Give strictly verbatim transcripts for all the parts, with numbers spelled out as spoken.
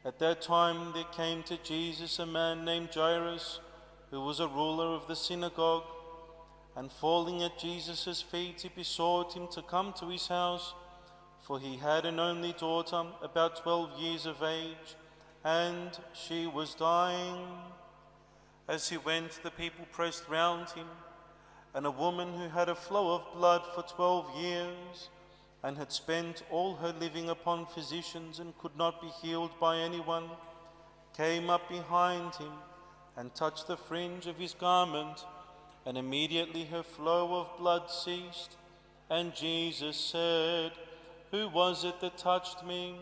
At that time there came to Jesus a man named Jairus, who was a ruler of the synagogue, and falling at Jesus' feet, he besought him to come to his house, for he had an only daughter, about twelve years of age, and she was dying. As he went, the people pressed round him, and a woman who had a flow of blood for twelve years, and had spent all her living upon physicians and could not be healed by anyone, came up behind him and touched the fringe of his garment, and immediately her flow of blood ceased. And Jesus said, "Who was it that touched me?"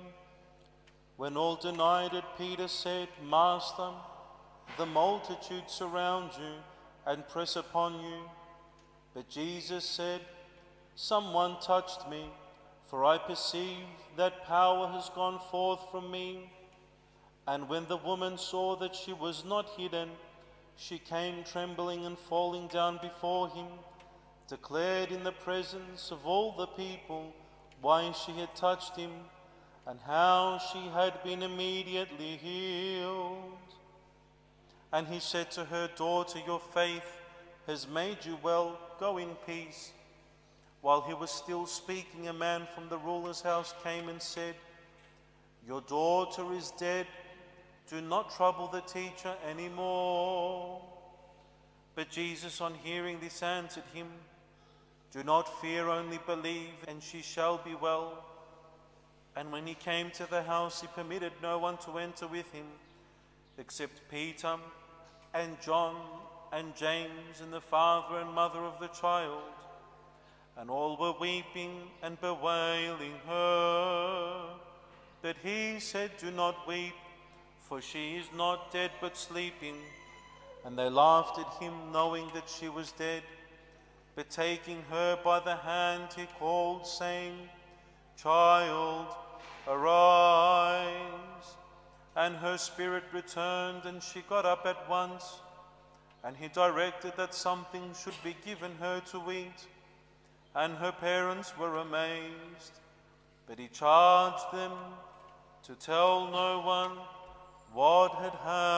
When all denied it, Peter said, "Master, the multitude surround you and press upon you." But Jesus said, "Someone touched me, for I perceive that power has gone forth from me." And when the woman saw that she was not hidden, she came trembling and falling down before him, declared in the presence of all the people why she had touched him, and how she had been immediately healed. And he said to her, "Daughter, your faith has made you well. Go in peace." While he was still speaking, a man from the ruler's house came and said, "Your daughter is dead. Do not trouble the teacher anymore." But Jesus, on hearing this, answered him, "Do not fear, only believe, and she shall be well." And when he came to the house, he permitted no one to enter with him, except Peter and John and James and the father and mother of the child. And all were weeping and bewailing her. But he said, "Do not weep, for she is not dead but sleeping." And they laughed at him, knowing that she was dead. But taking her by the hand, he called, saying, "Child, arise." And her spirit returned, and she got up at once. And he directed that something should be given her to eat. And her parents were amazed. But he charged them to tell no one what had